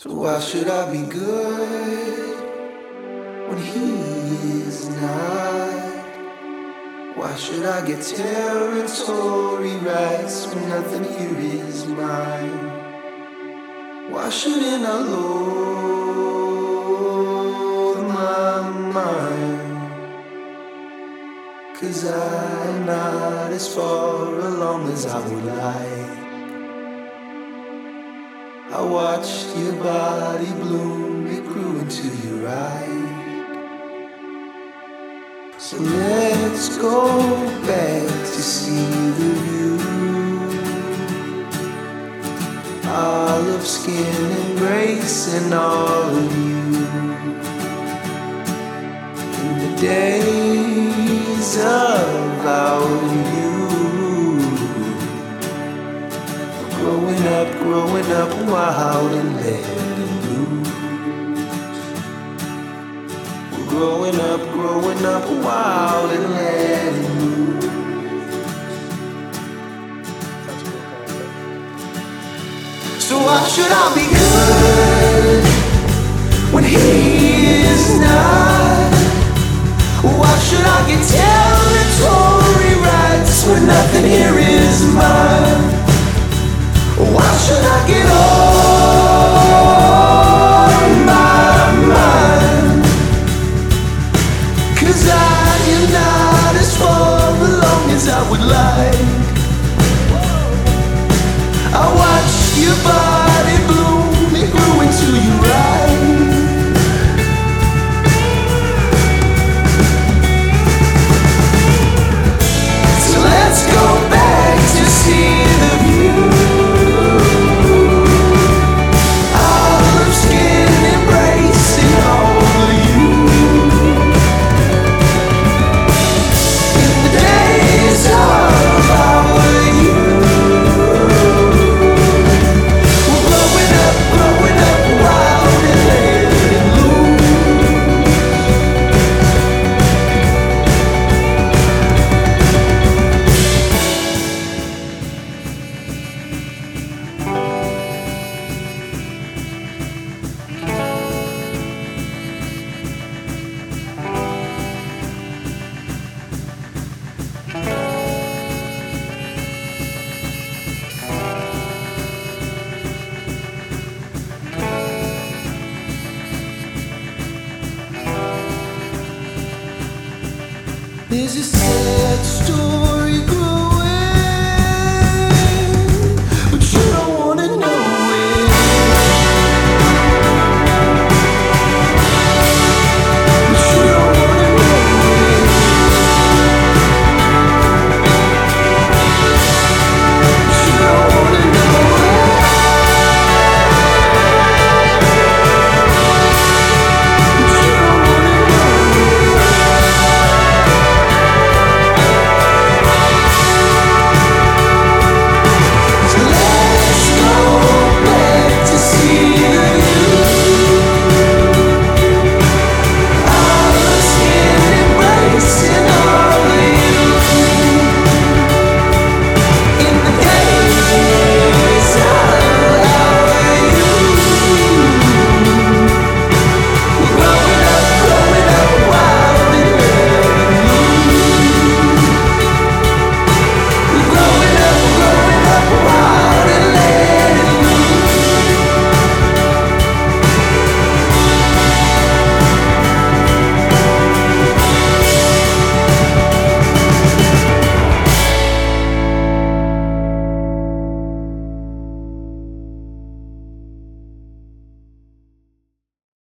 So why should I be good when he is not? Why should I get territory rights when nothing here is mine? Why shouldn't I load my mind? 'Cause I'm not as far along as I would like. I watched your body bloom, it grew into your right. So let's go back to see the view. Olive skin embracing all of you. In the days of our youth, growing up wild and letting loose. We're growing up wild and letting loose. So why should I be good when he is not? Why should I get territory rights when nothing here is mine? Why should I get on my mind? 'Cause I am not as far along as I would like. I watched your body bloom, it grew into your right. So let's go back to see the view. Olive skin embracing all of you. In the days of our youth, we're growing up wild and letting loose. There's a sad story